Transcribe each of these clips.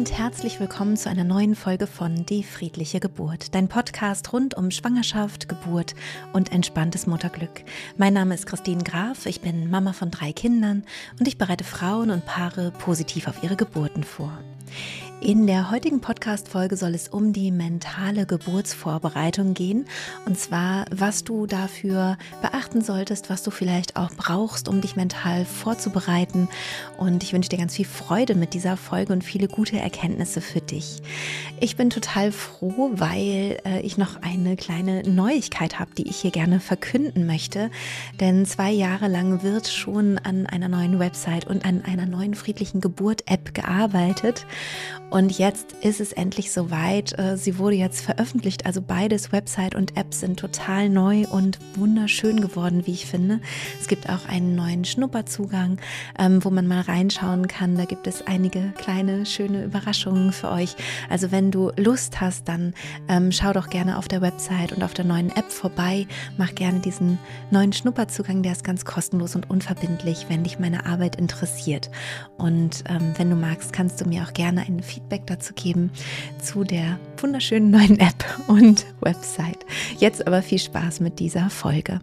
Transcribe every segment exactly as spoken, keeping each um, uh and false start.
und herzlich willkommen zu einer neuen Folge von Die friedliche Geburt, dein Podcast rund um Schwangerschaft, Geburt und entspanntes Mutterglück. Mein Name ist Christine Graf, ich bin Mama von drei Kindern und ich bereite Frauen und Paare positiv auf ihre Geburten vor. In der heutigen Podcast-Folge soll es um die mentale Geburtsvorbereitung gehen, und zwar, was du dafür beachten solltest, was du vielleicht auch brauchst, um dich mental vorzubereiten, und ich wünsche dir ganz viel Freude mit dieser Folge und viele gute Erkenntnisse für dich. Ich bin total froh, weil äh, ich noch eine kleine Neuigkeit habe, die ich hier gerne verkünden möchte, denn zwei Jahre lang wird schon an einer neuen Website und an einer neuen friedlichen Geburt-App gearbeitet. Und jetzt ist es endlich soweit. Sie wurde jetzt veröffentlicht, also beides, Website und App, sind total neu und wunderschön geworden, wie ich finde. Es gibt auch einen neuen Schnupperzugang, wo man mal reinschauen kann. Da gibt es einige kleine, schöne Überraschungen für euch. Also wenn du Lust hast, dann ähm, schau doch gerne auf der Website und auf der neuen App vorbei. Mach gerne diesen neuen Schnupperzugang, der ist ganz kostenlos und unverbindlich, wenn dich meine Arbeit interessiert. Und ähm, wenn du magst, kannst du mir auch gerne ein Feedback dazu geben zu der wunderschönen neuen App und Website. Jetzt aber viel Spaß mit dieser Folge.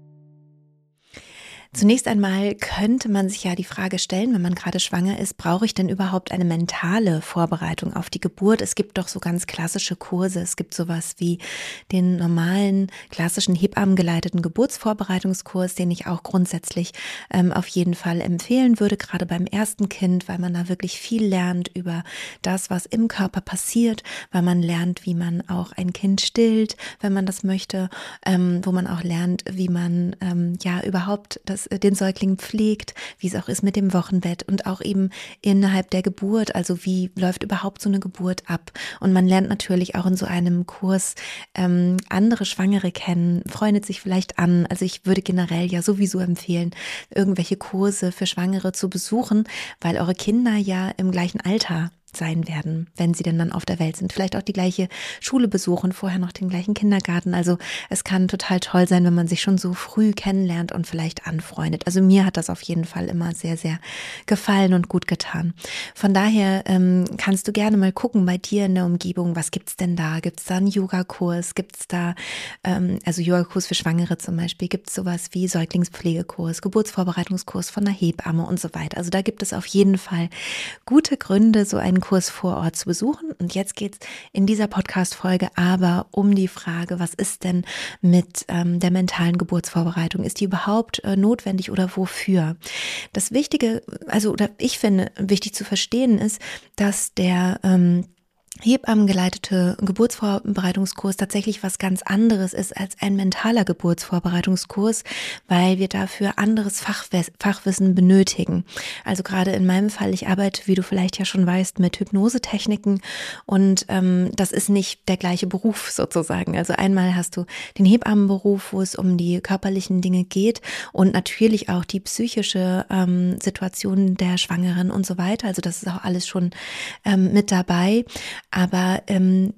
Zunächst einmal könnte man sich ja die Frage stellen, wenn man gerade schwanger ist, brauche ich denn überhaupt eine mentale Vorbereitung auf die Geburt? Es gibt doch so ganz klassische Kurse. Es gibt sowas wie den normalen, klassischen hebammengeleiteten Geburtsvorbereitungskurs, den ich auch grundsätzlich ähm, auf jeden Fall empfehlen würde, gerade beim ersten Kind, weil man da wirklich viel lernt über das, was im Körper passiert, weil man lernt, wie man auch ein Kind stillt, wenn man das möchte, ähm, wo man auch lernt, wie man ähm, ja überhaupt das den Säugling pflegt, wie es auch ist mit dem Wochenbett und auch eben innerhalb der Geburt, also wie läuft überhaupt so eine Geburt ab. Und man lernt natürlich auch in so einem Kurs ähm, andere Schwangere kennen, freundet sich vielleicht an. Also ich würde generell ja sowieso empfehlen, irgendwelche Kurse für Schwangere zu besuchen, weil eure Kinder ja im gleichen Alter sein werden, wenn sie denn dann auf der Welt sind. Vielleicht auch die gleiche Schule besuchen, vorher noch den gleichen Kindergarten. Also es kann total toll sein, wenn man sich schon so früh kennenlernt und vielleicht anfreundet. Also mir hat das auf jeden Fall immer sehr, sehr gefallen und gut getan. Von daher ähm, kannst du gerne mal gucken bei dir in der Umgebung, was gibt's denn da? Gibt's da einen Yoga-Kurs? Gibt's da, ähm, also Yoga-Kurs für Schwangere zum Beispiel? Gibt's sowas wie Säuglingspflegekurs, Geburtsvorbereitungskurs von der Hebamme und so weiter? Also da gibt es auf jeden Fall gute Gründe, so einen Kurs vor Ort zu besuchen. Und jetzt geht es in dieser Podcast-Folge aber um die Frage, was ist denn mit ähm, der mentalen Geburtsvorbereitung? Ist die überhaupt äh, notwendig oder wofür? Das Wichtige, also oder ich finde, wichtig zu verstehen ist, dass der ähm, hebammengeleitete Geburtsvorbereitungskurs tatsächlich was ganz anderes ist als ein mentaler Geburtsvorbereitungskurs, weil wir dafür anderes Fachwiss- Fachwissen benötigen. Also gerade in meinem Fall, ich arbeite, wie du vielleicht ja schon weißt, mit Hypnosetechniken, und ähm, das ist nicht der gleiche Beruf sozusagen. Also einmal hast du den Hebammenberuf, wo es um die körperlichen Dinge geht, und natürlich auch die psychische ähm, Situation der Schwangeren und so weiter. Also das ist auch alles schon ähm, mit dabei. Aber ähm,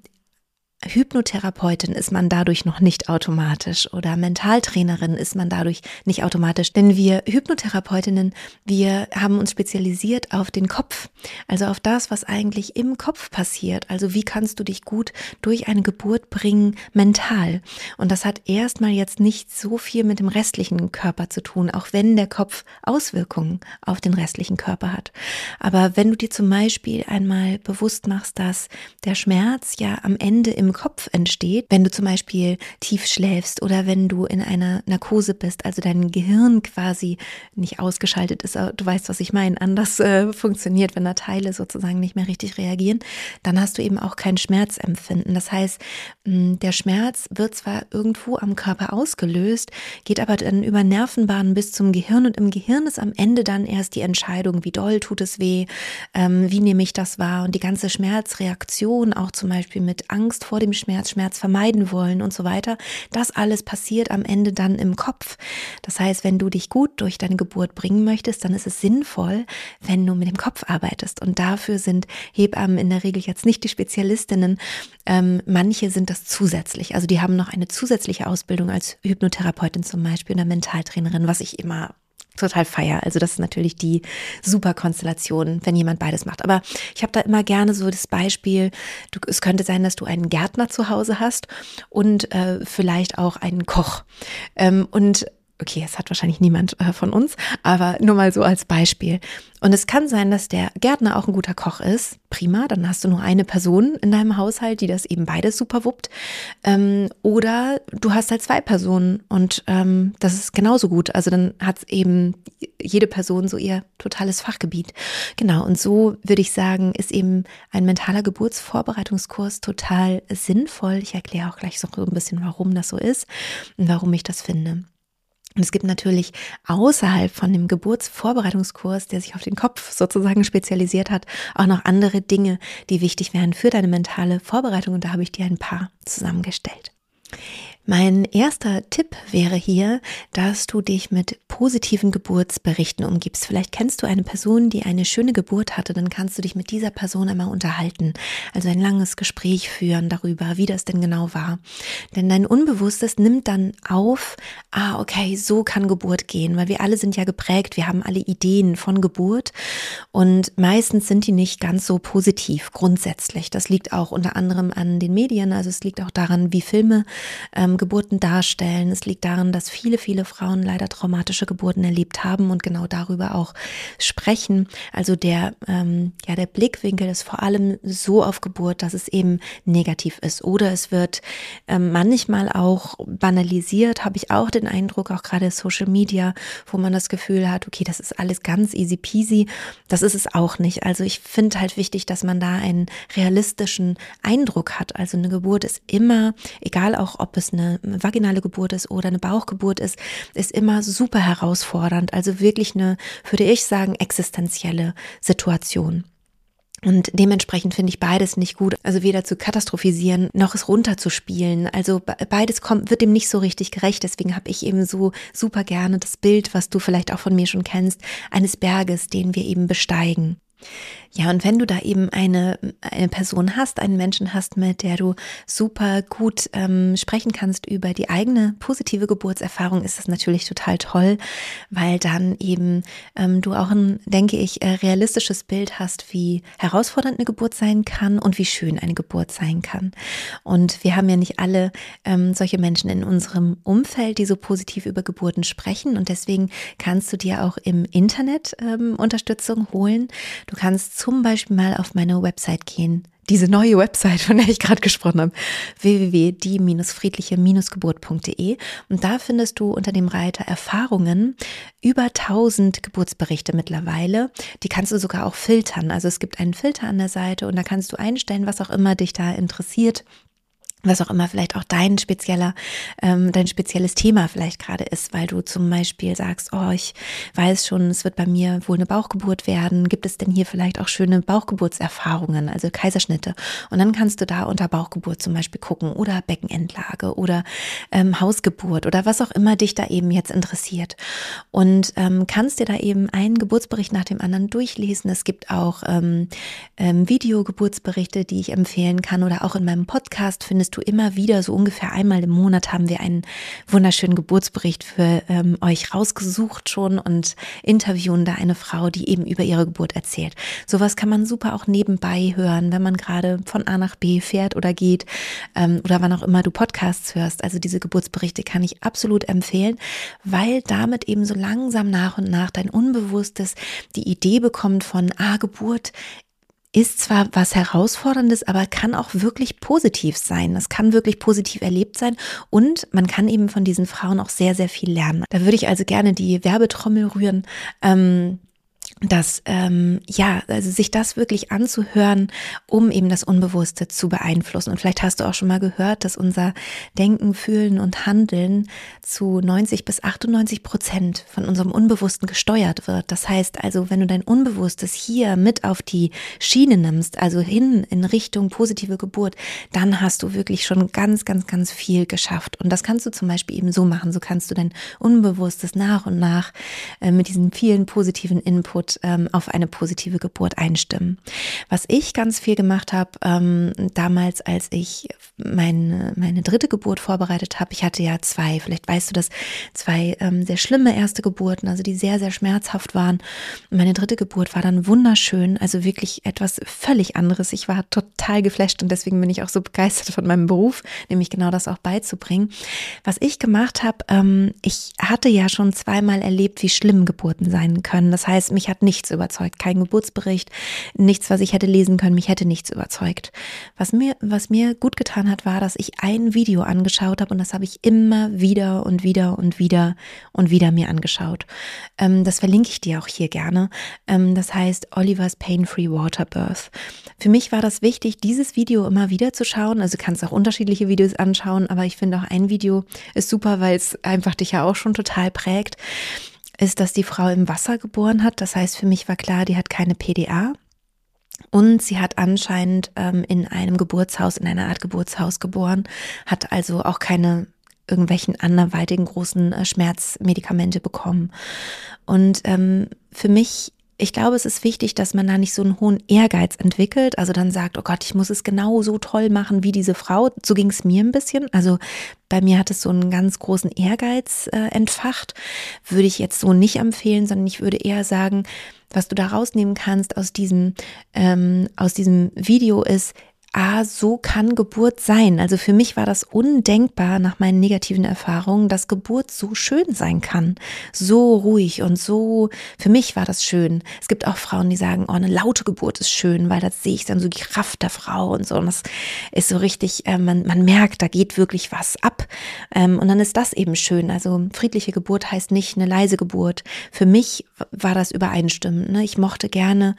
Hypnotherapeutin ist man dadurch noch nicht automatisch, oder Mentaltrainerin ist man dadurch nicht automatisch, denn wir Hypnotherapeutinnen, wir haben uns spezialisiert auf den Kopf, also auf das, was eigentlich im Kopf passiert. Also wie kannst du dich gut durch eine Geburt bringen, mental? Und das hat erstmal jetzt nicht so viel mit dem restlichen Körper zu tun, auch wenn der Kopf Auswirkungen auf den restlichen Körper hat. Aber wenn du dir zum Beispiel einmal bewusst machst, dass der Schmerz ja am Ende im Kopf entsteht, wenn du zum Beispiel tief schläfst oder wenn du in einer Narkose bist, also dein Gehirn quasi nicht ausgeschaltet ist, du weißt, was ich meine, anders äh, funktioniert, wenn da Teile sozusagen nicht mehr richtig reagieren, dann hast du eben auch kein Schmerzempfinden. Das heißt, mh, der Schmerz wird zwar irgendwo am Körper ausgelöst, geht aber dann über Nervenbahnen bis zum Gehirn, und im Gehirn ist am Ende dann erst die Entscheidung, wie doll tut es weh, ähm, wie nehme ich das wahr, und die ganze Schmerzreaktion, auch zum Beispiel mit Angst vor dem Schmerz, Schmerz vermeiden wollen und so weiter. Das alles passiert am Ende dann im Kopf. Das heißt, wenn du dich gut durch deine Geburt bringen möchtest, dann ist es sinnvoll, wenn du mit dem Kopf arbeitest. Und dafür sind Hebammen in der Regel jetzt nicht die Spezialistinnen. Ähm, manche sind das zusätzlich. Also die haben noch eine zusätzliche Ausbildung als Hypnotherapeutin zum Beispiel oder Mentaltrainerin, was ich immer total feier. Also das ist natürlich die super Konstellation, wenn jemand beides macht. Aber ich habe da immer gerne so das Beispiel, du, es könnte sein, dass du einen Gärtner zu Hause hast und äh, vielleicht auch einen Koch. Ähm, und okay, es hat wahrscheinlich niemand äh, von uns, aber nur mal so als Beispiel. Und es kann sein, dass der Gärtner auch ein guter Koch ist. Prima, dann hast du nur eine Person in deinem Haushalt, die das eben beides super wuppt. Ähm, oder du hast halt zwei Personen und ähm, das ist genauso gut. Also dann hat eben jede Person so ihr totales Fachgebiet. Genau, und so würde ich sagen, ist eben ein mentaler Geburtsvorbereitungskurs total sinnvoll. Ich erkläre auch gleich so ein bisschen, warum das so ist und warum ich das finde. Und es gibt natürlich außerhalb von dem Geburtsvorbereitungskurs, der sich auf den Kopf sozusagen spezialisiert hat, auch noch andere Dinge, die wichtig wären für deine mentale Vorbereitung. Und da habe ich dir ein paar zusammengestellt. Mein erster Tipp wäre hier, dass du dich mit positiven Geburtsberichten umgibst. Vielleicht kennst du eine Person, die eine schöne Geburt hatte, dann kannst du dich mit dieser Person einmal unterhalten. Also ein langes Gespräch führen darüber, wie das denn genau war. Denn dein Unbewusstes nimmt dann auf, ah, okay, so kann Geburt gehen, weil wir alle sind ja geprägt, wir haben alle Ideen von Geburt und meistens sind die nicht ganz so positiv grundsätzlich. Das liegt auch unter anderem an den Medien, also es liegt auch daran, wie Filme ähm, Geburten darstellen. Es liegt daran, dass viele, viele Frauen leider traumatische Geburten erlebt haben und genau darüber auch sprechen. Also der, ähm, ja, der Blickwinkel ist vor allem so auf Geburt, dass es eben negativ ist. Oder es wird ähm, manchmal auch banalisiert, habe ich auch den Eindruck, auch gerade Social Media, wo man das Gefühl hat, okay, das ist alles ganz easy peasy. Das ist es auch nicht. Also ich finde halt wichtig, dass man da einen realistischen Eindruck hat. Also eine Geburt ist immer, egal auch, ob es eine eine vaginale Geburt ist oder eine Bauchgeburt ist, ist immer super herausfordernd. Also wirklich eine, würde ich sagen, existenzielle Situation. Und dementsprechend finde ich beides nicht gut, also weder zu katastrophisieren, noch es runterzuspielen. Also beides kommt, wird dem nicht so richtig gerecht. Deswegen habe ich eben so super gerne das Bild, was du vielleicht auch von mir schon kennst, eines Berges, den wir eben besteigen. Ja, und wenn du da eben eine, eine Person hast, einen Menschen hast, mit der du super gut ähm, sprechen kannst über die eigene positive Geburtserfahrung, ist das natürlich total toll, weil dann eben ähm, du auch ein, denke ich, realistisches Bild hast, wie herausfordernd eine Geburt sein kann und wie schön eine Geburt sein kann. Und wir haben ja nicht alle ähm, solche Menschen in unserem Umfeld, die so positiv über Geburten sprechen, und deswegen kannst du dir auch im Internet ähm, Unterstützung holen. Du kannst zum Beispiel mal auf meine Website gehen, diese neue Website, von der ich gerade gesprochen habe, w w w punkt die friedliche geburt punkt d e, und da findest du unter dem Reiter Erfahrungen über tausend Geburtsberichte mittlerweile. Die kannst du sogar auch filtern. Also es gibt einen Filter an der Seite und da kannst du einstellen, was auch immer dich da interessiert, was auch immer vielleicht auch dein spezieller, ähm, dein spezielles Thema vielleicht gerade ist, weil du zum Beispiel sagst, oh, ich weiß schon, es wird bei mir wohl eine Bauchgeburt werden. Gibt es denn hier vielleicht auch schöne Bauchgeburtserfahrungen, also Kaiserschnitte? Und dann kannst du da unter Bauchgeburt zum Beispiel gucken oder Beckenendlage oder ähm, Hausgeburt oder was auch immer dich da eben jetzt interessiert. Und ähm, kannst dir da eben einen Geburtsbericht nach dem anderen durchlesen. Es gibt auch ähm, ähm, Videogeburtsberichte, die ich empfehlen kann, oder auch in meinem Podcast findest du immer wieder, so ungefähr einmal im Monat haben wir einen wunderschönen Geburtsbericht für ähm, euch rausgesucht schon und interviewen da eine Frau, die eben über ihre Geburt erzählt. Sowas kann man super auch nebenbei hören, wenn man gerade von A nach B fährt oder geht ähm, oder wann auch immer du Podcasts hörst. Also diese Geburtsberichte kann ich absolut empfehlen, weil damit eben so langsam nach und nach dein Unbewusstes die Idee bekommt von, ah, Geburt ist zwar was Herausforderndes, aber kann auch wirklich positiv sein. Das kann wirklich positiv erlebt sein und man kann eben von diesen Frauen auch sehr, sehr viel lernen. Da würde ich also gerne die Werbetrommel rühren, ähm, dass, ähm, ja, also sich das wirklich anzuhören, um eben das Unbewusste zu beeinflussen. Und vielleicht hast du auch schon mal gehört, dass unser Denken, Fühlen und Handeln zu neunzig bis achtundneunzig Prozent von unserem Unbewussten gesteuert wird. Das heißt also, wenn du dein Unbewusstes hier mit auf die Schiene nimmst, also hin in Richtung positive Geburt, dann hast du wirklich schon ganz, ganz, ganz viel geschafft. Und das kannst du zum Beispiel eben so machen. So kannst du dein Unbewusstes nach und nach äh, mit diesen vielen positiven Inputs Haut ähm, auf eine positive Geburt einstimmen. Was ich ganz viel gemacht habe, ähm, damals, als ich meine, meine dritte Geburt vorbereitet habe, ich hatte ja zwei, vielleicht weißt du das, zwei ähm, sehr schlimme erste Geburten, also die sehr, sehr schmerzhaft waren. Und meine dritte Geburt war dann wunderschön, also wirklich etwas völlig anderes. Ich war total geflasht und deswegen bin ich auch so begeistert von meinem Beruf, nämlich genau das auch beizubringen. Was ich gemacht habe, ähm, ich hatte ja schon zweimal erlebt, wie schlimm Geburten sein können. Das heißt, mich hat nichts überzeugt, kein Geburtsbericht, nichts, was ich hätte lesen können, mich hätte nichts überzeugt. Was mir, was mir gut getan hat, war, dass ich ein Video angeschaut habe und das habe ich immer wieder und wieder und wieder und wieder mir angeschaut. Ähm, das verlinke ich dir auch hier gerne. Ähm, das heißt Oliver's Pain-Free Water Birth. Für mich war das wichtig, dieses Video immer wieder zu schauen. Also du kannst auch unterschiedliche Videos anschauen, aber ich finde auch ein Video ist super, weil es einfach dich ja auch schon total prägt, ist, dass die Frau im Wasser geboren hat. Das heißt, für mich war klar, die hat keine P D A. Und sie hat anscheinend ähm, in einem Geburtshaus, in einer Art Geburtshaus geboren, hat also auch keine irgendwelchen anderweitigen großen äh, Schmerzmedikamente bekommen. Und ähm, für mich, ich glaube, es ist wichtig, dass man da nicht so einen hohen Ehrgeiz entwickelt, also dann sagt, oh Gott, ich muss es genau so toll machen wie diese Frau. So ging es mir ein bisschen, also bei mir hat es so einen ganz großen Ehrgeiz äh, entfacht, würde ich jetzt so nicht empfehlen, sondern ich würde eher sagen, was du da rausnehmen kannst aus diesem, ähm, aus diesem Video ist, ah, so kann Geburt sein. Also für mich war das undenkbar nach meinen negativen Erfahrungen, dass Geburt so schön sein kann. So ruhig und so, für mich war das schön. Es gibt auch Frauen, die sagen, oh, eine laute Geburt ist schön, weil das sehe ich dann so die Kraft der Frau und so. Und das ist so richtig, äh, man, man merkt, da geht wirklich was ab. Ähm, und dann ist das eben schön. Also friedliche Geburt heißt nicht eine leise Geburt. Für mich war das übereinstimmend. Ne? Ich mochte gerne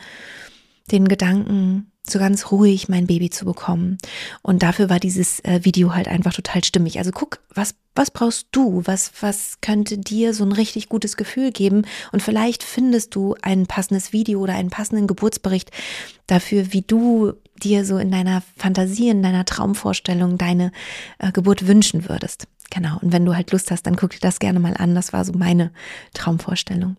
den Gedanken, so ganz ruhig mein Baby zu bekommen. Und dafür war dieses äh, Video halt einfach total stimmig. Also guck, was, was brauchst du? Was, was könnte dir so ein richtig gutes Gefühl geben? Und vielleicht findest du ein passendes Video oder einen passenden Geburtsbericht dafür, wie du dir so in deiner Fantasie, in deiner Traumvorstellung deine äh, Geburt wünschen würdest. Genau. Und wenn du halt Lust hast, dann guck dir das gerne mal an. Das war so meine Traumvorstellung.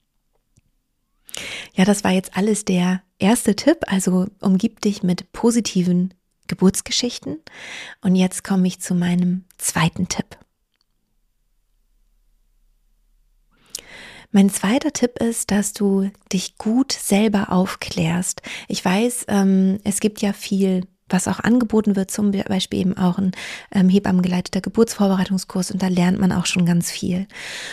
Ja, das war jetzt alles der erste Tipp, also umgib dich mit positiven Geburtsgeschichten. Und jetzt komme ich zu meinem zweiten Tipp. Mein zweiter Tipp ist, dass du dich gut selber aufklärst. Ich weiß, ähm, es gibt ja viel, was auch angeboten wird, zum Beispiel eben auch ein ähm, hebammengeleiteter Geburtsvorbereitungskurs, und da lernt man auch schon ganz viel.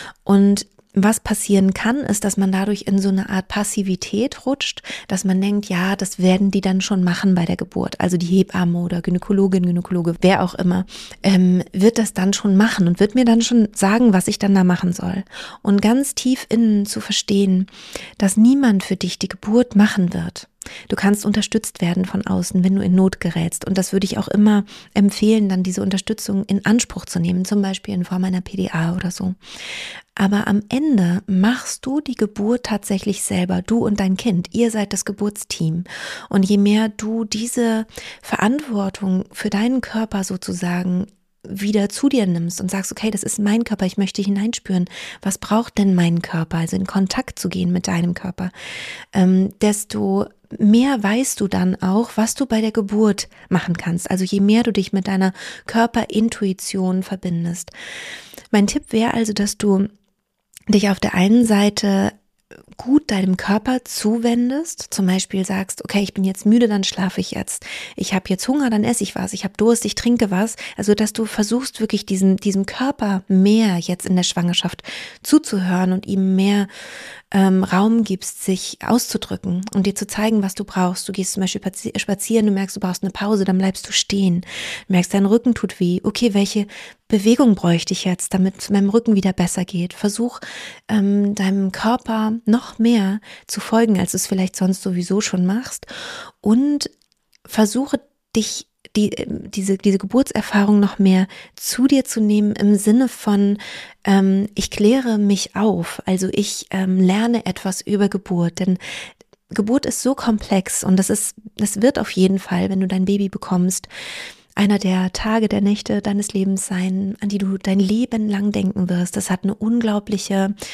Und was passieren kann, ist, dass man dadurch in so eine Art Passivität rutscht, dass man denkt, ja, das werden die dann schon machen bei der Geburt. Also die Hebamme oder Gynäkologin, Gynäkologe, wer auch immer, ähm, wird das dann schon machen und wird mir dann schon sagen, was ich dann da machen soll. Und ganz tief innen zu verstehen, dass niemand für dich die Geburt machen wird. Du kannst unterstützt werden von außen, wenn du in Not gerätst. Und das würde ich auch immer empfehlen, dann diese Unterstützung in Anspruch zu nehmen, zum Beispiel in Form einer P D A oder so. Aber am Ende machst du die Geburt tatsächlich selber, du und dein Kind. Ihr seid das Geburtsteam. Und je mehr du diese Verantwortung für deinen Körper sozusagen wieder zu dir nimmst und sagst, okay, das ist mein Körper, ich möchte hineinspüren, was braucht denn mein Körper, also in Kontakt zu gehen mit deinem Körper, ähm, desto mehr weißt du dann auch, was du bei der Geburt machen kannst. Also je mehr du dich mit deiner Körperintuition verbindest. Mein Tipp wäre also, dass du dich auf der einen Seite gut deinem Körper zuwendest, zum Beispiel sagst, okay, ich bin jetzt müde, dann schlafe ich jetzt. Ich habe jetzt Hunger, dann esse ich was. Ich habe Durst, ich trinke was. Also, dass du versuchst wirklich diesen, diesem Körper mehr jetzt in der Schwangerschaft zuzuhören und ihm mehr ähm, Raum gibst, sich auszudrücken und dir zu zeigen, was du brauchst. Du gehst zum Beispiel spazieren, du merkst, du brauchst eine Pause, dann bleibst du stehen. Du merkst, dein Rücken tut weh. Okay, welche Bewegung bräuchte ich jetzt, damit es meinem Rücken wieder besser geht? Versuch, ähm, deinem Körper noch mehr zu folgen, als du es vielleicht sonst sowieso schon machst, und versuche dich Die, diese, diese Geburtserfahrung noch mehr zu dir zu nehmen im Sinne von, ähm, ich kläre mich auf, also ich ähm, lerne etwas über Geburt, denn Geburt ist so komplex und das ist, das wird auf jeden Fall, wenn du dein Baby bekommst, einer der Tage, der Nächte deines Lebens sein, an die du dein Leben lang denken wirst. Das hat eine unglaubliche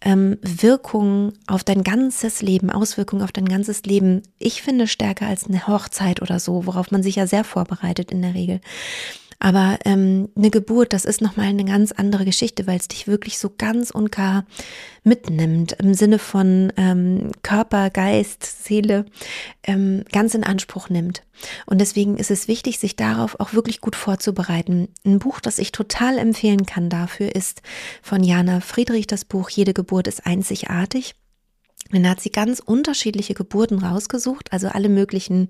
ähm, Wirkung auf dein ganzes Leben, Auswirkungen auf dein ganzes Leben. Ich finde stärker als eine Hochzeit oder so, worauf man sich ja sehr vorbereitet in der Regel. Aber ähm, eine Geburt, das ist nochmal eine ganz andere Geschichte, weil es dich wirklich so ganz und gar mitnimmt, im Sinne von ähm, Körper, Geist, Seele, ähm, ganz in Anspruch nimmt. Und deswegen ist es wichtig, sich darauf auch wirklich gut vorzubereiten. Ein Buch, das ich total empfehlen kann dafür, ist von Jana Friedrich das Buch Jede Geburt ist einzigartig. Dann hat sie ganz unterschiedliche Geburten rausgesucht, also alle möglichen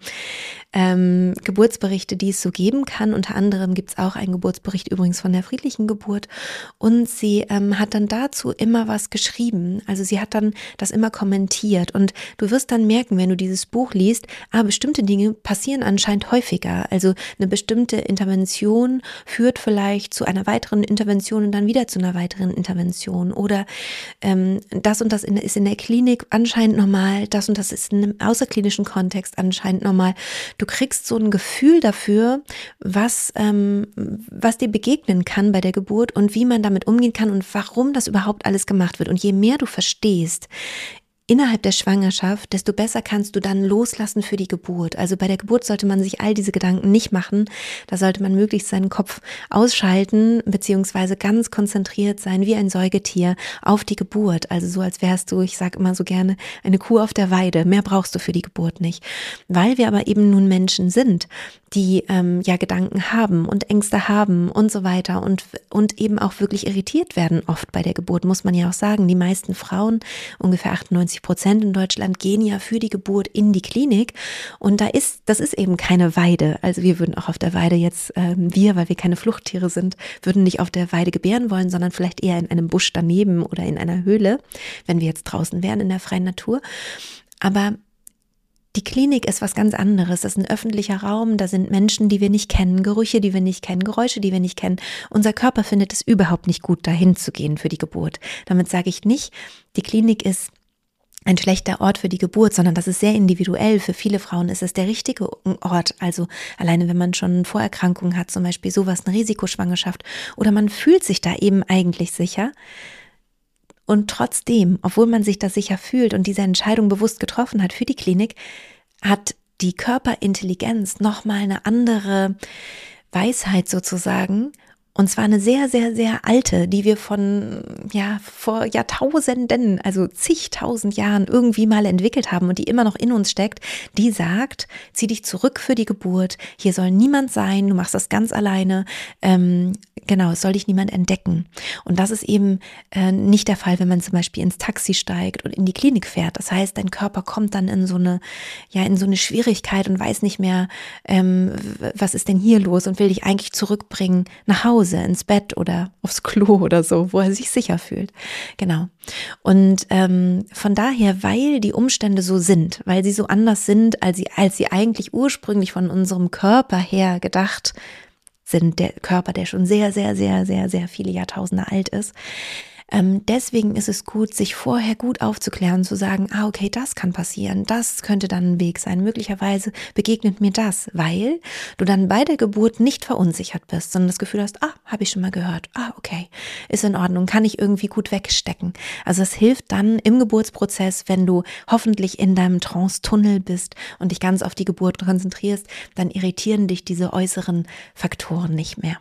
ähm, Geburtsberichte, die es so geben kann. Unter anderem gibt es auch einen Geburtsbericht übrigens von der friedlichen Geburt. Und sie ähm, hat dann dazu immer was geschrieben. Also sie hat dann das immer kommentiert. Und du wirst dann merken, wenn du dieses Buch liest, ah, bestimmte Dinge passieren anscheinend häufiger. Also eine bestimmte Intervention führt vielleicht zu einer weiteren Intervention und dann wieder zu einer weiteren Intervention. Oder ähm, das und das in, ist in der Klinik anscheinend normal, das und das ist in einem außerklinischen Kontext anscheinend normal. Du kriegst so ein Gefühl dafür, was, ähm, was dir begegnen kann bei der Geburt und wie man damit umgehen kann und warum das überhaupt alles gemacht wird. Und je mehr du verstehst, innerhalb der Schwangerschaft, desto besser kannst du dann loslassen für die Geburt. Also bei der Geburt sollte man sich all diese Gedanken nicht machen. Da sollte man möglichst seinen Kopf ausschalten, beziehungsweise ganz konzentriert sein, wie ein Säugetier, auf die Geburt. Also so, als wärst du, ich sage immer so gerne, eine Kuh auf der Weide. Mehr brauchst du für die Geburt nicht. Weil wir aber eben nun Menschen sind, die ähm, ja Gedanken haben und Ängste haben und so weiter und, und eben auch wirklich irritiert werden oft bei der Geburt, muss man ja auch sagen. Die meisten Frauen, ungefähr achtundneunzig Prozent in Deutschland, gehen ja für die Geburt in die Klinik und da ist, das ist eben keine Weide. Also wir würden auch auf der Weide jetzt, ähm, wir, weil wir keine Fluchttiere sind, würden nicht auf der Weide gebären wollen, sondern vielleicht eher in einem Busch daneben oder in einer Höhle, wenn wir jetzt draußen wären in der freien Natur. Aber die Klinik ist was ganz anderes. Das ist ein öffentlicher Raum, da sind Menschen, die wir nicht kennen, Gerüche, die wir nicht kennen, Geräusche, die wir nicht kennen. Unser Körper findet es überhaupt nicht gut, dahin zu gehen für die Geburt. Damit sage ich nicht, die Klinik ist ein schlechter Ort für die Geburt, sondern das ist sehr individuell. Für viele Frauen ist es der richtige Ort. Also alleine, wenn man schon Vorerkrankungen hat, zum Beispiel sowas, eine Risikoschwangerschaft, oder man fühlt sich da eben eigentlich sicher. Und trotzdem, obwohl man sich da sicher fühlt und diese Entscheidung bewusst getroffen hat für die Klinik, hat die Körperintelligenz nochmal eine andere Weisheit sozusagen. Und zwar eine sehr, sehr, sehr alte, die wir von, ja, vor Jahrtausenden, also zigtausend Jahren irgendwie mal entwickelt haben und die immer noch in uns steckt, die sagt, zieh dich zurück für die Geburt, hier soll niemand sein, du machst das ganz alleine, ähm, genau, es soll dich niemand entdecken. Und das ist eben äh, nicht der Fall, wenn man zum Beispiel ins Taxi steigt und in die Klinik fährt. Das heißt, dein Körper kommt dann in so eine, ja, in so eine Schwierigkeit und weiß nicht mehr, ähm, was ist denn hier los und will dich eigentlich zurückbringen nach Hause, ins Bett oder aufs Klo oder so, wo er sich sicher fühlt. Genau. Und ähm, von daher, weil die Umstände so sind, weil sie so anders sind, als sie, als sie eigentlich ursprünglich von unserem Körper her gedacht sind, der Körper, der schon sehr, sehr, sehr, sehr, sehr viele Jahrtausende alt ist. Ähm, deswegen ist es gut, sich vorher gut aufzuklären, zu sagen, ah, okay, das kann passieren, das könnte dann ein Weg sein, möglicherweise begegnet mir das, weil du dann bei der Geburt nicht verunsichert bist, sondern das Gefühl hast, ah, habe ich schon mal gehört, ah, okay, ist in Ordnung, kann ich irgendwie gut wegstecken. Also es hilft dann im Geburtsprozess, wenn du hoffentlich in deinem Trance-Tunnel bist und dich ganz auf die Geburt konzentrierst, dann irritieren dich diese äußeren Faktoren nicht mehr.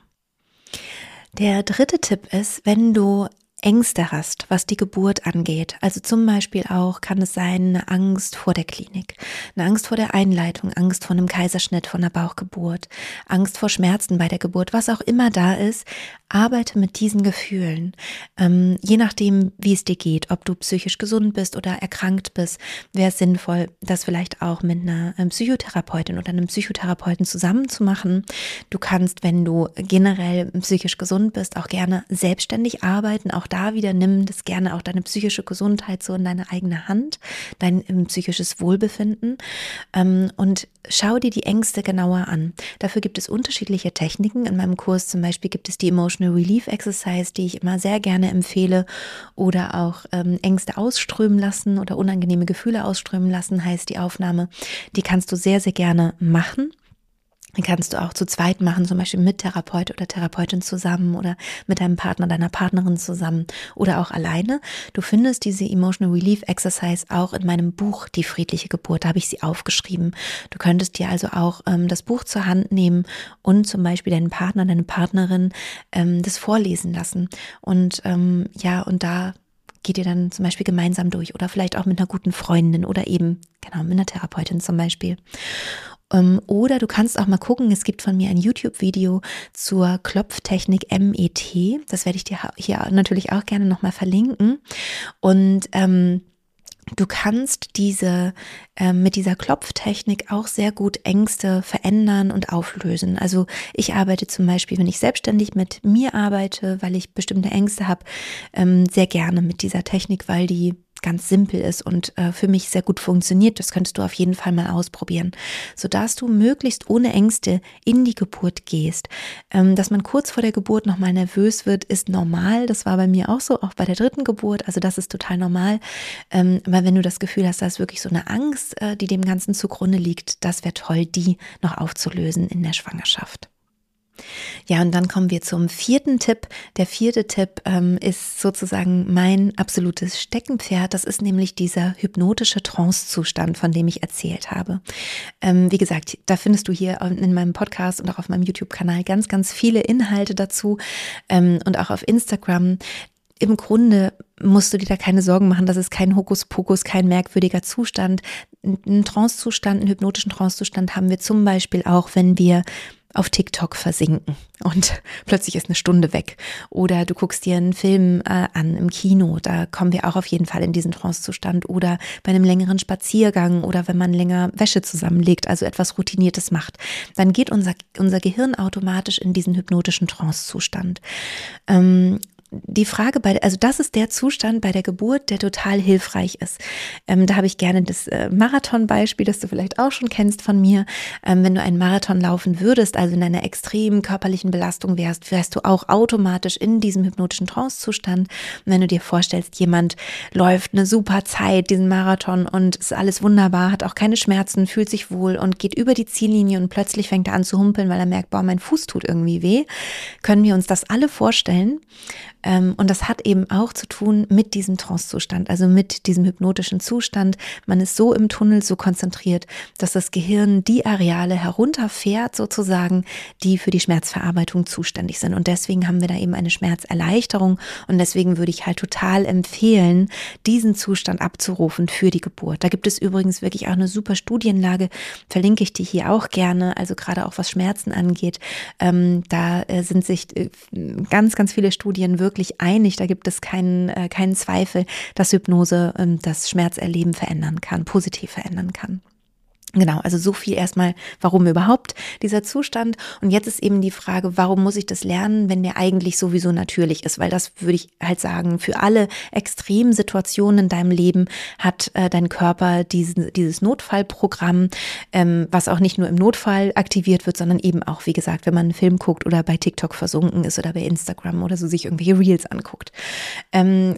Der dritte Tipp ist, wenn du Ängste hast, was die Geburt angeht. Also zum Beispiel auch kann es sein, eine Angst vor der Klinik, eine Angst vor der Einleitung, Angst vor einem Kaiserschnitt, vor einer Bauchgeburt, Angst vor Schmerzen bei der Geburt, was auch immer da ist. Arbeite mit diesen Gefühlen. Ähm, je nachdem, wie es dir geht, ob du psychisch gesund bist oder erkrankt bist, wäre es sinnvoll, das vielleicht auch mit einer ähm, Psychotherapeutin oder einem Psychotherapeuten zusammen zu machen. Du kannst, wenn du generell psychisch gesund bist, auch gerne selbstständig arbeiten. Auch da wieder nimm das gerne auch deine psychische Gesundheit so in deine eigene Hand, dein ähm, psychisches Wohlbefinden ähm, und schau dir die Ängste genauer an. Dafür gibt es unterschiedliche Techniken. In meinem Kurs zum Beispiel gibt es die Emotional Relief Exercise, die ich immer sehr gerne empfehle, oder auch ähm, Ängste ausströmen lassen oder unangenehme Gefühle ausströmen lassen, heißt die Aufnahme. Die kannst du sehr, sehr gerne machen. Kannst du auch zu zweit machen, zum Beispiel mit Therapeut oder Therapeutin zusammen oder mit deinem Partner, deiner Partnerin zusammen oder auch alleine. Du findest diese Emotional Relief Exercise auch in meinem Buch Die friedliche Geburt, da habe ich sie aufgeschrieben. Du könntest dir also auch ähm, das Buch zur Hand nehmen und zum Beispiel deinen Partner, deine Partnerin ähm, das vorlesen lassen. Und ähm, ja, und da geht ihr dann zum Beispiel gemeinsam durch oder vielleicht auch mit einer guten Freundin oder eben, genau, mit einer Therapeutin zum Beispiel. Oder du kannst auch mal gucken, es gibt von mir ein YouTube-Video zur Klopftechnik M E T. Das werde ich dir hier natürlich auch gerne nochmal verlinken. Und ähm, du kannst diese äh, mit dieser Klopftechnik auch sehr gut Ängste verändern und auflösen. Also ich arbeite zum Beispiel, wenn ich selbstständig mit mir arbeite, weil ich bestimmte Ängste habe, ähm, sehr gerne mit dieser Technik, weil die ganz simpel ist und äh, für mich sehr gut funktioniert. Das könntest du auf jeden Fall mal ausprobieren, sodass du möglichst ohne Ängste in die Geburt gehst. Ähm, dass man kurz vor der Geburt nochmal nervös wird, ist normal. Das war bei mir auch so, auch bei der dritten Geburt. Also das ist total normal. Ähm, aber wenn du das Gefühl hast, da ist wirklich so eine Angst, äh, die dem Ganzen zugrunde liegt, das wäre toll, die noch aufzulösen in der Schwangerschaft. Ja, und dann kommen wir zum vierten Tipp. Der vierte Tipp ähm, ist sozusagen mein absolutes Steckenpferd. Das ist nämlich dieser hypnotische Trance-Zustand, von dem ich erzählt habe. Ähm, wie gesagt, da findest du hier in meinem Podcast und auch auf meinem YouTube-Kanal ganz, ganz viele Inhalte dazu ähm, und auch auf Instagram. Im Grunde musst du dir da keine Sorgen machen, das ist kein Hokuspokus, kein merkwürdiger Zustand. Einen Trance-Zustand, einen hypnotischen Trance-Zustand haben wir zum Beispiel auch, wenn wir auf TikTok versinken und plötzlich ist eine Stunde weg. Oder du guckst dir einen Film äh, an im Kino, da kommen wir auch auf jeden Fall in diesen Trance-Zustand. Oder bei einem längeren Spaziergang oder wenn man länger Wäsche zusammenlegt, also etwas Routiniertes macht, dann geht unser, unser Gehirn automatisch in diesen hypnotischen Trance-Zustand. Ähm, Die Frage bei, also das ist der Zustand bei der Geburt, der total hilfreich ist. Ähm, da habe ich gerne das äh, Marathon-Beispiel, das du vielleicht auch schon kennst von mir. Ähm, wenn du einen Marathon laufen würdest, also in einer extremen körperlichen Belastung wärst, wärst du auch automatisch in diesem hypnotischen Trance-Zustand. Und wenn du dir vorstellst, jemand läuft eine super Zeit, diesen Marathon und ist alles wunderbar, hat auch keine Schmerzen, fühlt sich wohl und geht über die Ziellinie und plötzlich fängt er an zu humpeln, weil er merkt, boah, mein Fuß tut irgendwie weh, können wir uns das alle vorstellen. Und das hat eben auch zu tun mit diesem Trance-Zustand, also mit diesem hypnotischen Zustand. Man ist so im Tunnel, so konzentriert, dass das Gehirn die Areale herunterfährt sozusagen, die für die Schmerzverarbeitung zuständig sind. Und deswegen haben wir da eben eine Schmerzerleichterung. Und deswegen würde ich halt total empfehlen, diesen Zustand abzurufen für die Geburt. Da gibt es übrigens wirklich auch eine super Studienlage, verlinke ich dir hier auch gerne, also gerade auch was Schmerzen angeht. Ähm, da äh, sind sich äh, ganz, ganz viele Studien wirklich wirklich einig, da gibt es keinen, äh, keinen Zweifel, dass Hypnose ähm, das Schmerzerleben verändern kann, positiv verändern kann. Genau, also so viel erstmal, warum überhaupt dieser Zustand. Und jetzt ist eben die Frage, warum muss ich das lernen, wenn der eigentlich sowieso natürlich ist? Weil das würde ich halt sagen, für alle extremen Situationen in deinem Leben hat äh, dein Körper diesen, dieses Notfallprogramm, ähm, was auch nicht nur im Notfall aktiviert wird, sondern eben auch, wie gesagt, wenn man einen Film guckt oder bei TikTok versunken ist oder bei Instagram oder so sich irgendwelche Reels anguckt. Ähm,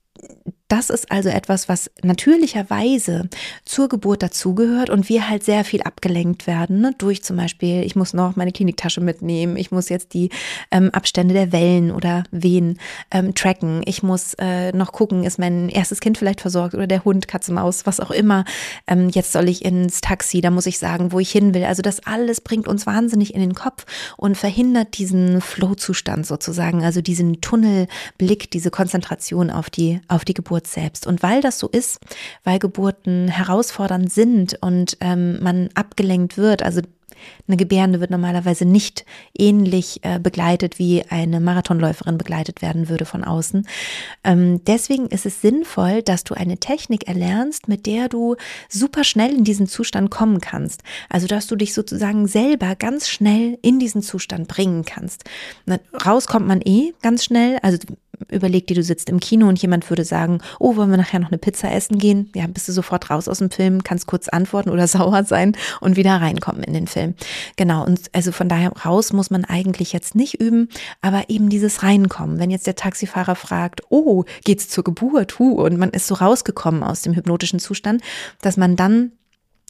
Das ist also etwas, was natürlicherweise zur Geburt dazugehört und wir halt sehr viel abgelenkt werden, ne? Durch zum Beispiel, ich muss noch meine Kliniktasche mitnehmen, ich muss jetzt die ähm, Abstände der Wellen oder Wehen ähm, tracken, ich muss äh, noch gucken, ist mein erstes Kind vielleicht versorgt oder der Hund, Katze, Maus, was auch immer. Ähm, jetzt soll ich ins Taxi, da muss ich sagen, wo ich hin will. Also das alles bringt uns wahnsinnig in den Kopf und verhindert diesen Flow-Zustand sozusagen, also diesen Tunnelblick, diese Konzentration auf die, auf die Geburt selbst. Und weil das so ist, weil Geburten herausfordernd sind und ähm, man abgelenkt wird, also eine Gebärende wird normalerweise nicht ähnlich äh, begleitet, wie eine Marathonläuferin begleitet werden würde von außen. Ähm, deswegen ist es sinnvoll, dass du eine Technik erlernst, mit der du super schnell in diesen Zustand kommen kannst. Also, dass du dich sozusagen selber ganz schnell in diesen Zustand bringen kannst. Raus kommt man eh ganz schnell, also überleg dir, du sitzt im Kino und jemand würde sagen, oh, wollen wir nachher noch eine Pizza essen gehen? Ja, bist du sofort raus aus dem Film, kannst kurz antworten oder sauer sein und wieder reinkommen in den Film. Genau, und also von daher raus muss man eigentlich jetzt nicht üben, aber eben dieses Reinkommen. Wenn jetzt der Taxifahrer fragt, oh, geht's zur Geburt? Huh, und man ist so rausgekommen aus dem hypnotischen Zustand, dass man dann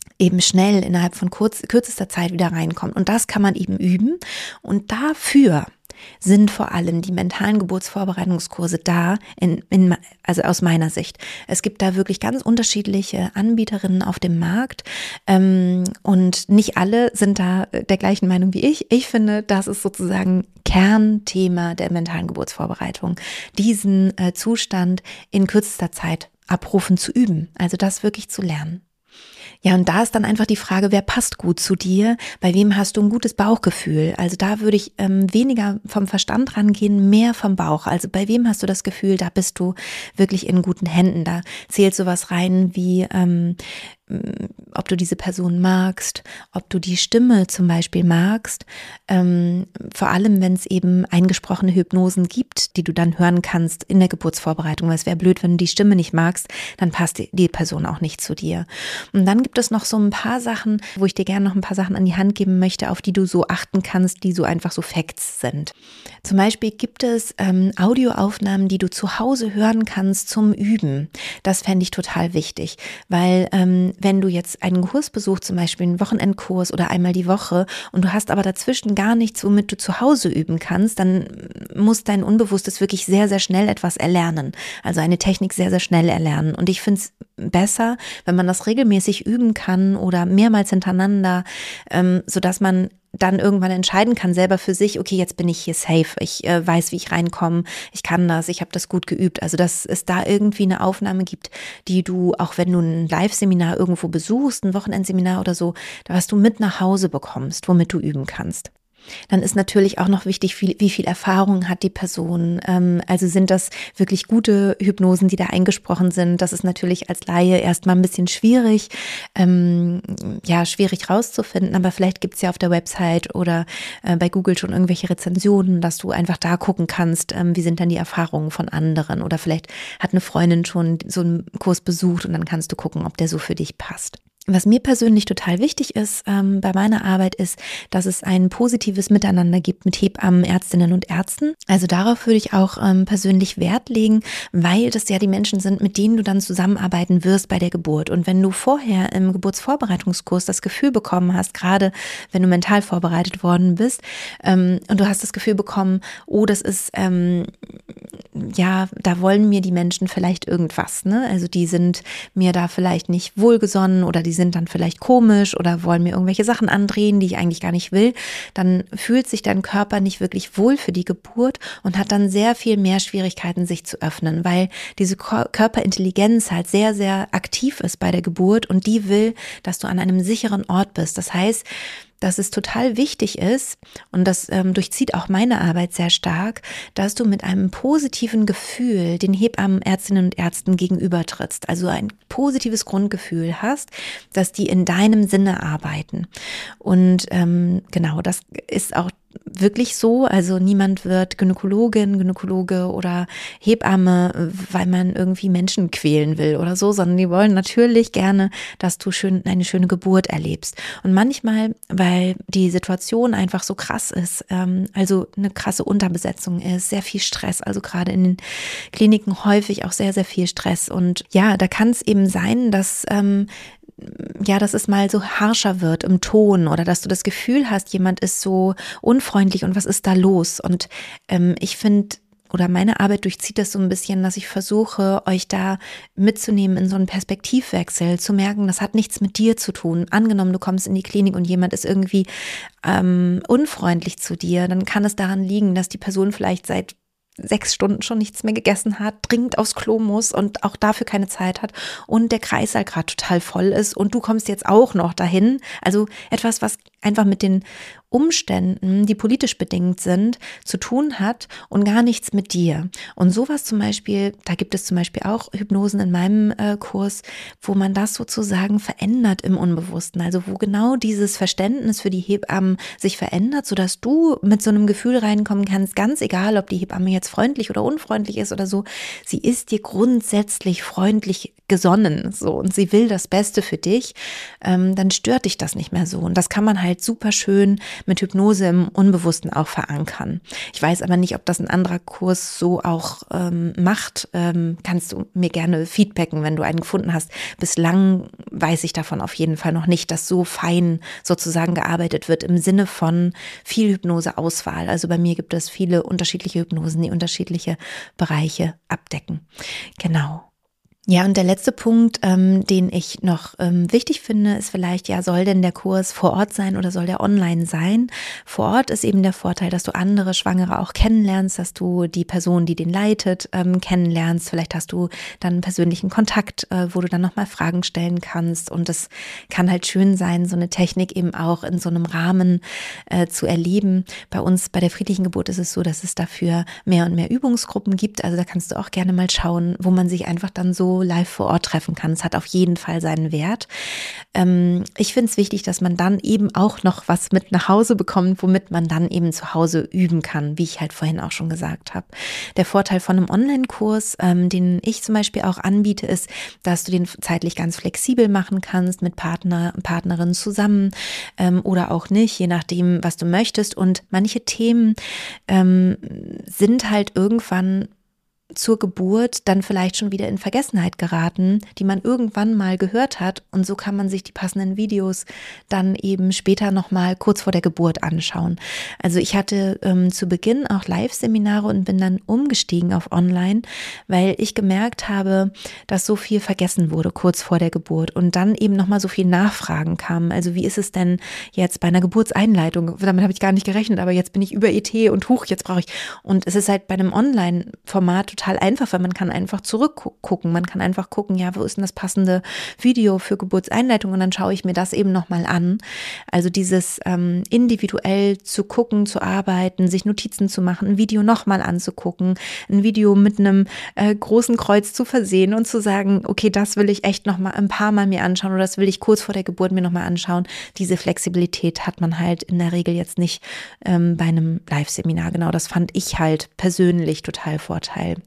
eben schnell innerhalb von kurz, kürzester Zeit wieder reinkommt. Und das kann man eben üben. Und dafür sind vor allem die mentalen Geburtsvorbereitungskurse da, in, in, also aus meiner Sicht. Es gibt da wirklich ganz unterschiedliche Anbieterinnen auf dem Markt ähm, und nicht alle sind da der gleichen Meinung wie ich. Ich finde, das ist sozusagen Kernthema der mentalen Geburtsvorbereitung, diesen äh, Zustand in kürzester Zeit abrufen zu üben, also das wirklich zu lernen. Ja, und da ist dann einfach die Frage, wer passt gut zu dir? Bei wem hast du ein gutes Bauchgefühl? Also da würde ich ähm, weniger vom Verstand rangehen, mehr vom Bauch. Also bei wem hast du das Gefühl, da bist du wirklich in guten Händen? Da zählt sowas rein wie, ähm, ob du diese Person magst, ob du die Stimme zum Beispiel magst, ähm, vor allem wenn es eben eingesprochene Hypnosen gibt, die du dann hören kannst in der Geburtsvorbereitung, weil es wäre blöd, wenn du die Stimme nicht magst, dann passt die, die Person auch nicht zu dir. Und dann gibt es noch so ein paar Sachen, wo ich dir gerne noch ein paar Sachen an die Hand geben möchte, auf die du so achten kannst, die so einfach so Facts sind. Zum Beispiel gibt es ähm, Audioaufnahmen, die du zu Hause hören kannst zum Üben. Das fände ich total wichtig, weil ähm, wenn du jetzt einen Kurs besuchst, zum Beispiel einen Wochenendkurs oder einmal die Woche und du hast aber dazwischen gar nichts, womit du zu Hause üben kannst, dann muss dein Unbewusstes wirklich sehr, sehr schnell etwas erlernen. Also eine Technik sehr, sehr schnell erlernen. Und ich finde es besser, wenn man das regelmäßig üben kann oder mehrmals hintereinander, ähm, sodass man dann irgendwann entscheiden kann, selber für sich, okay, jetzt bin ich hier safe, ich äh, weiß, wie ich reinkomme, ich kann das, ich habe das gut geübt. Also dass es da irgendwie eine Aufnahme gibt, die du, auch wenn du ein Live-Seminar irgendwo besuchst, ein Wochenendseminar oder so, was du mit nach Hause bekommst, womit du üben kannst. Dann ist natürlich auch noch wichtig, wie, wie viel Erfahrung hat die Person. Ähm, also sind das wirklich gute Hypnosen, die da eingesprochen sind. Das ist natürlich als Laie erstmal ein bisschen schwierig, ähm, ja, schwierig rauszufinden. Aber vielleicht gibt es ja auf der Website oder äh, bei Google schon irgendwelche Rezensionen, dass du einfach da gucken kannst, ähm, wie sind dann die Erfahrungen von anderen. Oder vielleicht hat eine Freundin schon so einen Kurs besucht und dann kannst du gucken, ob der so für dich passt. Was mir persönlich total wichtig ist ähm, bei meiner Arbeit ist, dass es ein positives Miteinander gibt mit Hebammen, Ärztinnen und Ärzten. Also darauf würde ich auch ähm, persönlich Wert legen, weil das ja die Menschen sind, mit denen du dann zusammenarbeiten wirst bei der Geburt. Und wenn du vorher im Geburtsvorbereitungskurs das Gefühl bekommen hast, gerade wenn du mental vorbereitet worden bist ähm, und du hast das Gefühl bekommen, oh, das ist, ähm, ja, da wollen mir die Menschen vielleicht irgendwas, ne? Also die sind mir da vielleicht nicht wohlgesonnen oder die sind dann vielleicht komisch oder wollen mir irgendwelche Sachen andrehen, die ich eigentlich gar nicht will, dann fühlt sich dein Körper nicht wirklich wohl für die Geburt und hat dann sehr viel mehr Schwierigkeiten, sich zu öffnen, weil diese Körperintelligenz halt sehr, sehr aktiv ist bei der Geburt und die will, dass du an einem sicheren Ort bist. Das heißt, dass es total wichtig ist, und das ähm, durchzieht auch meine Arbeit sehr stark, dass du mit einem positiven Gefühl den Hebammen, Ärztinnen und Ärzten gegenübertrittst. Also ein positives Grundgefühl hast, dass die in deinem Sinne arbeiten. Und ähm, genau, das ist auch wirklich so, also niemand wird Gynäkologin, Gynäkologe oder Hebamme, weil man irgendwie Menschen quälen will oder so, sondern die wollen natürlich gerne, dass du schön eine schöne Geburt erlebst. Und manchmal, weil die Situation einfach so krass ist, ähm, also eine krasse Unterbesetzung ist, sehr viel Stress, also gerade in den Kliniken häufig auch sehr, sehr viel Stress. Und ja, da kann es eben sein, dass ähm, ja, dass es mal so harscher wird im Ton oder dass du das Gefühl hast, jemand ist so unfreundlich und was ist da los? Und ähm, ich finde, oder meine Arbeit durchzieht das so ein bisschen, dass ich versuche, euch da mitzunehmen in so einen Perspektivwechsel, zu merken, das hat nichts mit dir zu tun. Angenommen, du kommst in die Klinik und jemand ist irgendwie ähm, unfreundlich zu dir, dann kann es daran liegen, dass die Person vielleicht seit sechs Stunden schon nichts mehr gegessen hat, dringend aufs Klo muss und auch dafür keine Zeit hat und der Kreißsaal gerade total voll ist und du kommst jetzt auch noch dahin. Also etwas, was einfach mit den Umständen, die politisch bedingt sind, zu tun hat und gar nichts mit dir. Und sowas zum Beispiel, da gibt es zum Beispiel auch Hypnosen in meinem äh, Kurs, wo man das sozusagen verändert im Unbewussten. Also wo genau dieses Verständnis für die Hebammen sich verändert, sodass du mit so einem Gefühl reinkommen kannst, ganz egal, ob die Hebamme jetzt freundlich oder unfreundlich ist oder so, sie ist dir grundsätzlich freundlich gesonnen so und sie will das Beste für dich, ähm, dann stört dich das nicht mehr so. Und das kann man halt halt super schön mit Hypnose im Unbewussten auch verankern. Ich weiß aber nicht, ob das ein anderer Kurs so auch ähm, macht. Ähm, kannst du mir gerne feedbacken, wenn du einen gefunden hast. Bislang weiß ich davon auf jeden Fall noch nicht, dass so fein sozusagen gearbeitet wird im Sinne von viel Hypnoseauswahl. Also bei mir gibt es viele unterschiedliche Hypnosen, die unterschiedliche Bereiche abdecken. Genau. Ja, und der letzte Punkt, ähm, den ich noch ähm, wichtig finde, ist vielleicht, ja, soll denn der Kurs vor Ort sein oder soll der online sein? Vor Ort ist eben der Vorteil, dass du andere Schwangere auch kennenlernst, dass du die Person, die den leitet, ähm, kennenlernst. Vielleicht hast du dann einen persönlichen Kontakt, äh, wo du dann nochmal Fragen stellen kannst. Und es kann halt schön sein, so eine Technik eben auch in so einem Rahmen äh, zu erleben. Bei uns bei der friedlichen Geburt ist es so, dass es dafür mehr und mehr Übungsgruppen gibt. Also da kannst du auch gerne mal schauen, wo man sich einfach dann so live vor Ort treffen kann. Es hat auf jeden Fall seinen Wert. Ähm, ich finde es wichtig, dass man dann eben auch noch was mit nach Hause bekommt, womit man dann eben zu Hause üben kann, wie ich halt vorhin auch schon gesagt habe. Der Vorteil von einem Online-Kurs, ähm, den ich zum Beispiel auch anbiete, ist, dass du den zeitlich ganz flexibel machen kannst, mit Partner, Partnerin zusammen ähm, oder auch nicht, je nachdem, was du möchtest. Und manche Themen ähm, sind halt irgendwann zur Geburt dann vielleicht schon wieder in Vergessenheit geraten, die man irgendwann mal gehört hat, und so kann man sich die passenden Videos dann eben später nochmal kurz vor der Geburt anschauen. Also ich hatte ähm, zu Beginn auch Live-Seminare und bin dann umgestiegen auf Online, weil ich gemerkt habe, dass so viel vergessen wurde kurz vor der Geburt und dann eben nochmal so viel Nachfragen kamen. Also wie ist es denn jetzt bei einer Geburtseinleitung? Damit habe ich gar nicht gerechnet, aber jetzt bin ich über E T und huch, jetzt brauche ich. Und es ist halt bei einem Online-Format total einfach, weil man kann einfach zurückgucken. Man kann einfach gucken, ja, wo ist denn das passende Video für Geburtseinleitung, und dann schaue ich mir das eben nochmal an. Also dieses ähm, individuell zu gucken, zu arbeiten, sich Notizen zu machen, ein Video nochmal anzugucken, ein Video mit einem äh, großen Kreuz zu versehen und zu sagen, okay, das will ich echt nochmal ein paar Mal mir anschauen oder das will ich kurz vor der Geburt mir nochmal anschauen. Diese Flexibilität hat man halt in der Regel jetzt nicht ähm, bei einem Live-Seminar. Genau, das fand ich halt persönlich total vorteilhaft.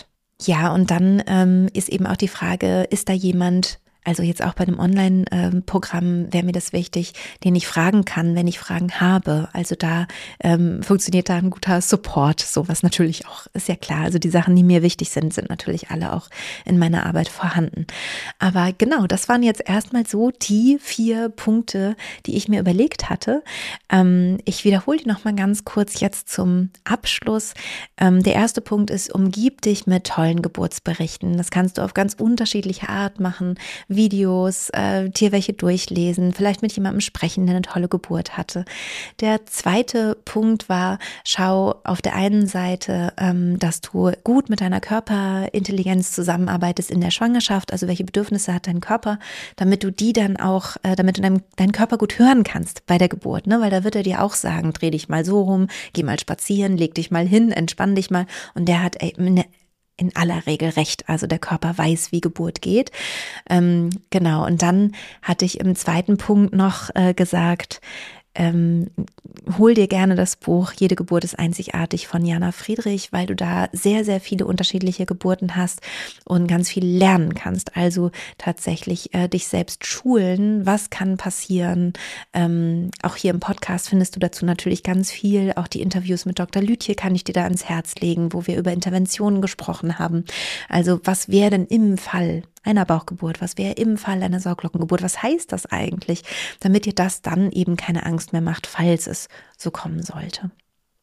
Ja, und dann ähm, ist eben auch die Frage, ist da jemand, also jetzt auch bei einem Online-Programm wäre mir das wichtig, den ich fragen kann, wenn ich Fragen habe. Also da ähm, funktioniert da ein guter Support, sowas natürlich auch, ist ja klar. Also die Sachen, die mir wichtig sind, sind natürlich alle auch in meiner Arbeit vorhanden. Aber genau, das waren jetzt erstmal so die vier Punkte, die ich mir überlegt hatte. Ähm, ich wiederhole die nochmal ganz kurz jetzt zum Abschluss. Ähm, der erste Punkt ist, umgib dich mit tollen Geburtsberichten. Das kannst du auf ganz unterschiedliche Art machen. Videos, äh, dir welche durchlesen, vielleicht mit jemandem sprechen, der eine tolle Geburt hatte. Der zweite Punkt war, schau auf der einen Seite, ähm, dass du gut mit deiner Körperintelligenz zusammenarbeitest in der Schwangerschaft, also welche Bedürfnisse hat dein Körper, damit du die dann auch, äh, damit du deinem, deinen Körper gut hören kannst bei der Geburt, ne? Weil da wird er dir auch sagen, dreh dich mal so rum, geh mal spazieren, leg dich mal hin, entspann dich mal, und der hat ey, eine in aller Regel recht. Also der Körper weiß, wie Geburt geht. Ähm, genau. Und dann hatte ich im zweiten Punkt noch äh, gesagt, ähm, hol dir gerne das Buch Jede Geburt ist einzigartig von Jana Friedrich, weil du da sehr, sehr viele unterschiedliche Geburten hast und ganz viel lernen kannst. Also tatsächlich äh, dich selbst schulen, was kann passieren. Ähm, auch hier im Podcast findest du dazu natürlich ganz viel. Auch die Interviews mit Doktor Lütje kann ich dir da ans Herz legen, wo wir über Interventionen gesprochen haben. Also was wäre denn im Fall einer Bauchgeburt, was wäre im Fall einer Sauglockengeburt, was heißt das eigentlich, damit dir das dann eben keine Angst mehr macht, falls es so kommen sollte.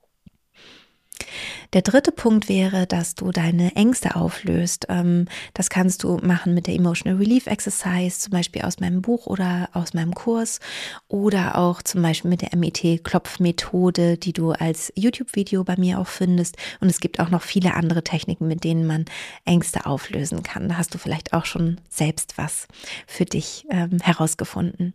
Der dritte Punkt wäre, dass du deine Ängste auflöst. Das kannst du machen mit der Emotional Relief Exercise, zum Beispiel aus meinem Buch oder aus meinem Kurs, oder auch zum Beispiel mit der M E T-Klopfmethode, die du als YouTube-Video bei mir auch findest. Und es gibt auch noch viele andere Techniken, mit denen man Ängste auflösen kann. Da hast du vielleicht auch schon selbst was für dich ähm, herausgefunden.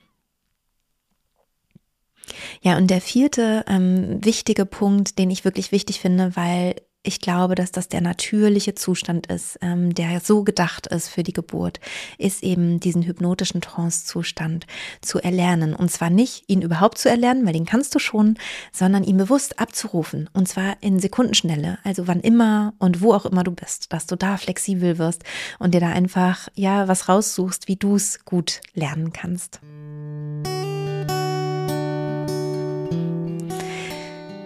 Ja, und der vierte ähm, wichtige Punkt, den ich wirklich wichtig finde, weil ich glaube, dass das der natürliche Zustand ist, ähm, der so gedacht ist für die Geburt, ist eben diesen hypnotischen Trance-Zustand zu erlernen. Und zwar nicht, ihn überhaupt zu erlernen, weil den kannst du schon, sondern ihn bewusst abzurufen. Und zwar in Sekundenschnelle, also wann immer und wo auch immer du bist, dass du da flexibel wirst und dir da einfach ja was raussuchst, wie du es gut lernen kannst.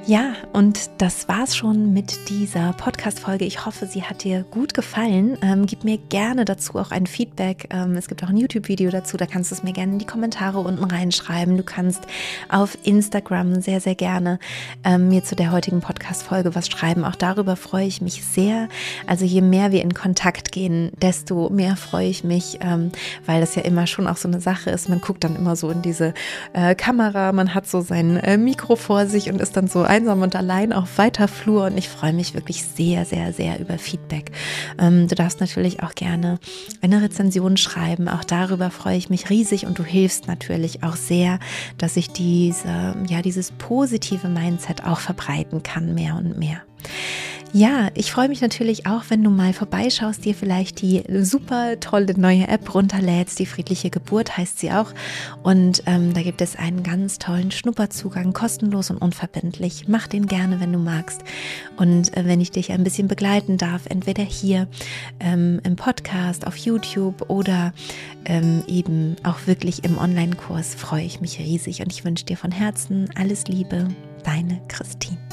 Ja, und das war's schon mit dieser Podcast-Folge. Ich hoffe, sie hat dir gut gefallen. Ähm, gib mir gerne dazu auch ein Feedback. Ähm, es gibt auch ein YouTube-Video dazu, da kannst du es mir gerne in die Kommentare unten reinschreiben. Du kannst auf Instagram sehr, sehr gerne ähm, mir zu der heutigen Podcast-Folge was schreiben. Auch darüber freue ich mich sehr. Also je mehr wir in Kontakt gehen, desto mehr freue ich mich, ähm, weil das ja immer schon auch so eine Sache ist. Man guckt dann immer so in diese äh, Kamera, man hat so sein äh, Mikro vor sich und ist dann so einsam und allein auf weiter Flur, und ich freue mich wirklich sehr, sehr, sehr über Feedback. Ähm, du darfst natürlich auch gerne eine Rezension schreiben, auch darüber freue ich mich riesig, und du hilfst natürlich auch sehr, dass ich diese, ja, dieses positive Mindset auch verbreiten kann, mehr und mehr. Ja, ich freue mich natürlich auch, wenn du mal vorbeischaust, dir vielleicht die super tolle neue App runterlädst. Die friedliche Geburt heißt sie auch. Und ähm, da gibt es einen ganz tollen Schnupperzugang, kostenlos und unverbindlich. Mach den gerne, wenn du magst. Und äh, wenn ich dich ein bisschen begleiten darf, entweder hier ähm, im Podcast, auf YouTube oder ähm, eben auch wirklich im Online-Kurs, freue ich mich riesig. Und ich wünsche dir von Herzen alles Liebe, deine Christine.